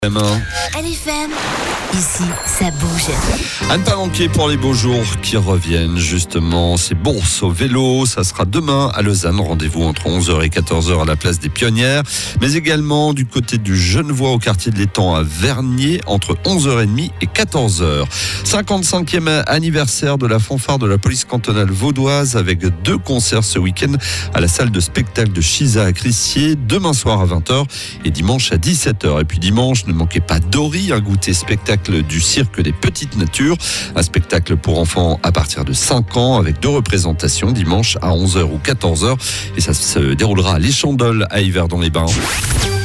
LFM, ici ça bouge. À ne pas manquer pour les beaux jours qui reviennent justement, c'est Bourse au vélo, ça sera demain à Lausanne, rendez-vous entre 11h et 14h à la place des Pionnières, mais également du côté du Genevois au quartier de l'Étang à Vernier entre 11h30 et 14h. 55e anniversaire de la fanfare de la police cantonale vaudoise avec 2 concerts ce week-end à la salle de spectacle de Chisa à Crissier, demain soir à 20h et dimanche à 17h. Et puis dimanche, ne manquez pas Dory, un goûter spectacle du cirque des petites natures, un spectacle pour enfants à partir de 5 ans avec 2 représentations dimanche à 11h ou 14h et ça se déroulera à l'Échandol à Yverdon-les-Bains.